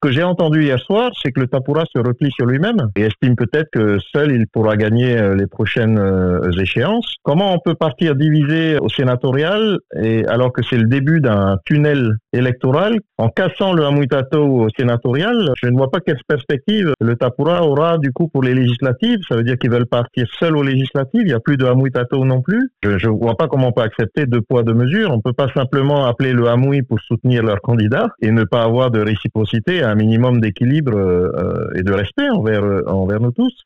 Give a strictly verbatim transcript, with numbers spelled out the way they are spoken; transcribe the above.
que j'ai entendu hier soir, c'est que le Tapura se replie sur lui-même et estime peut-être que seul il pourra gagner les prochaines échéances. Comment on peut partir divisé au sénatorial et alors que c'est le début d'un tunnel électoral en cassant le Hamuitato au sénatorial? Je ne vois pas quelle perspective le Tapura aura du coup pour les législatives. Ça veut dire qu'ils veulent partir seuls aux législatives. Il n'y a plus de Hamuitato non plus. Je ne vois pas comment on peut accepter deux poids deux mesures. On ne peut pas simplement appeler le Hamui pour soutenir leur candidat et ne pas avoir de réciprocité, un minimum d'équilibre euh, et de respect envers, euh, envers nous tous.